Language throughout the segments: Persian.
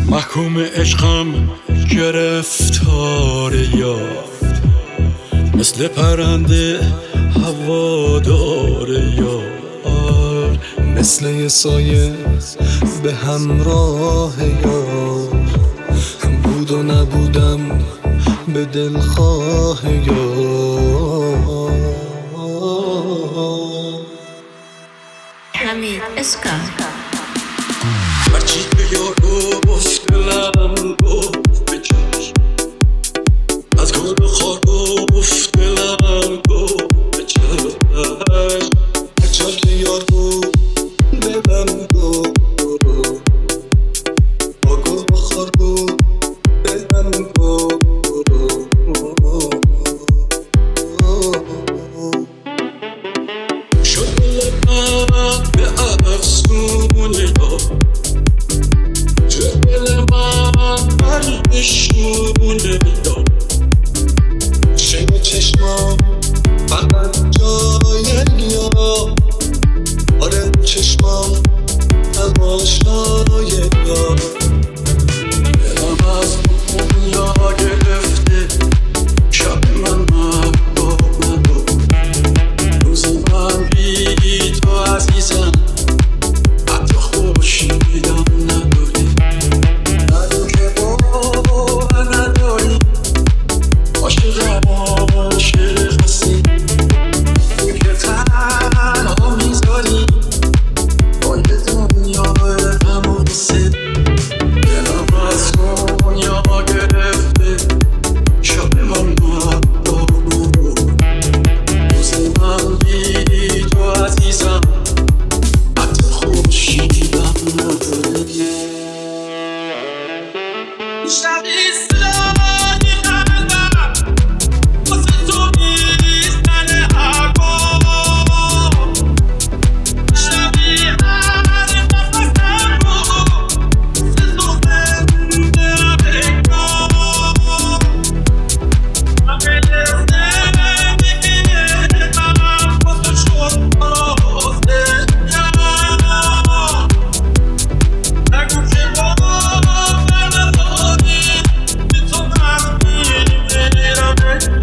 محکوم عشقم گرفتار یار، مثل پرنده هوادار یار، مثل یه سایه به همراه یار، بود و نبودم به دلخواه یار. حمید اسکار هرچی به یارو گفت دلم گفت به چشم، از گل و خار گفت دلم گفت به چشم، هرچی که یار بود دلم گفت، با گل و خار بود دلم گفت. شد دل من به افسون یار، دل من بشون یار، شب چشمام فقط جای یار، آره چشمام تماشای یار. دلم از دنیا گرفته، شب من محبوب نبود، روز من بی تو عزیزم حتی خورشیدم نداری، ندو که باور نداری، عاشق هستی، تو که تنها میذاری با یه دنیا همون حسی. دلم از دنیا گرفته، شب من محبوب نبود، روز من بی تو عزیزم حتی خورشیدم نداری. شبی سلانی قلبم واسه تو میزنه هوا، شبی هر نفسم رو واسه تو زنده بگم، همه زندگی من واسه شد آزدیم، نگو که باور نداری، بی تو من میمیرم بگم.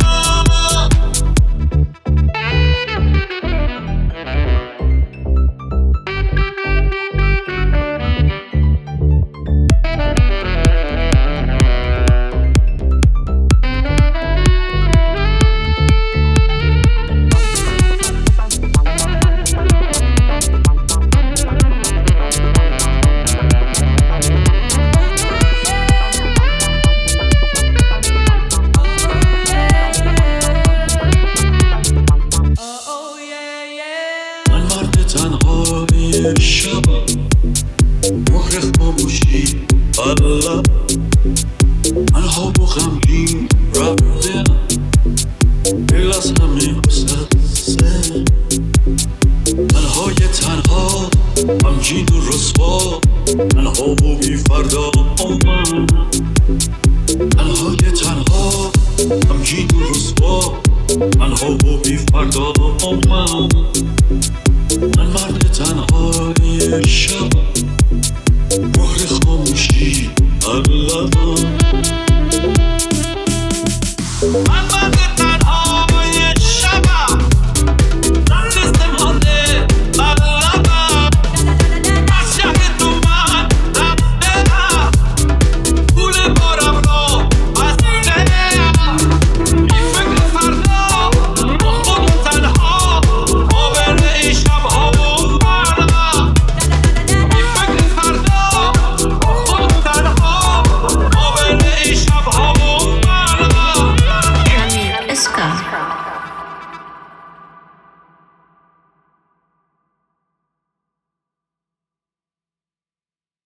من مرد تنهای شبم، مهر خاموشی الله، من خواب و غمگین رفتم، دل از همه گسسته، تنهای تنها غمگین و رسوا، تنها و بی فردا من، تنهای تنها غمگین و رسوا، تنها و بی فردا من. من مرد تنهای شب، مهر خاموشی الله.